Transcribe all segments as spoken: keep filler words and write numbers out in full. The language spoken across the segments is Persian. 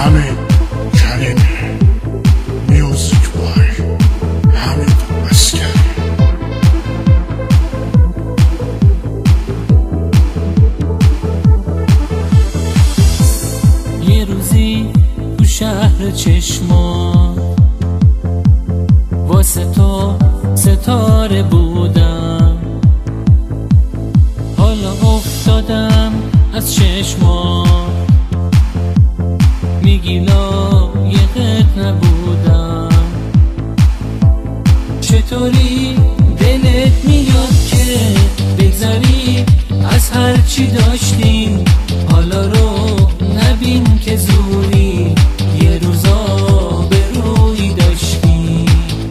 همین کریمی میوزیک بای حمید عسکری. یه روزی تو شهر چشما واسه تو ستاره بودم، حالا افتادم از چشما میگی لایقت نبودم. چطوری دلت میاد که بگذاری از هر چی داشتیم، حالا رو نبین که زوری یه روزا به روی داشتیم.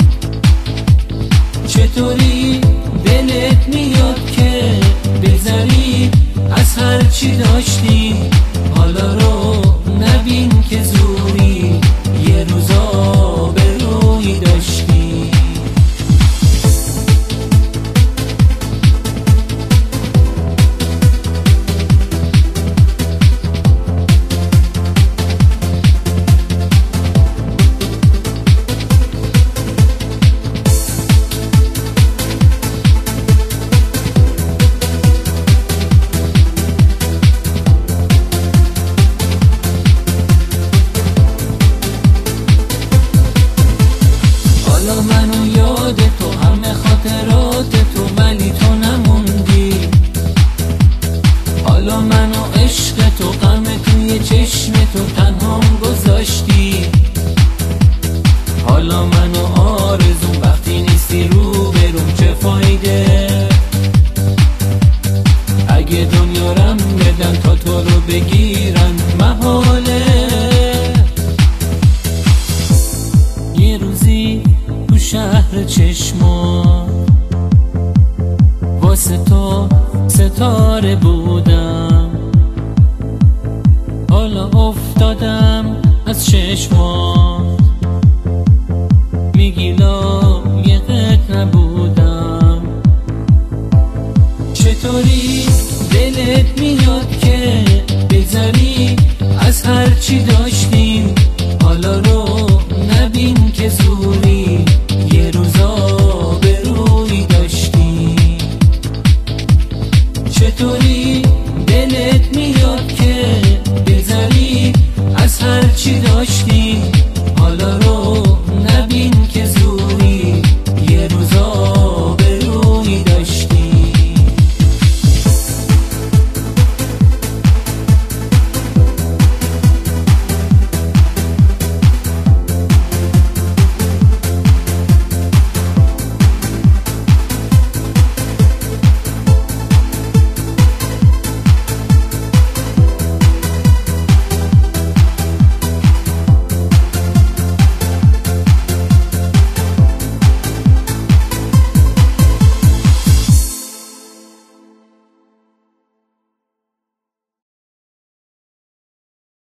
چطوری دلت میاد که بگذاری از هر چی داشتیم، حالا رو نبین که زوری یه روزا به روی داشتیم. حالا منو یاد تو، همه خاطرات تو، ولی تو نموندی. حالا منو عشق تو، غم توی چشم تو تنهام گذاشتی. حالا منو آرزوم وقتی نیستی رو بروم، چه فایده اگه دنیا رم بدن تا تو رو بگیرن، محاله. یه روزی تو شهر چشما واسه تو ستاره بودم، حالا افتادم از چشما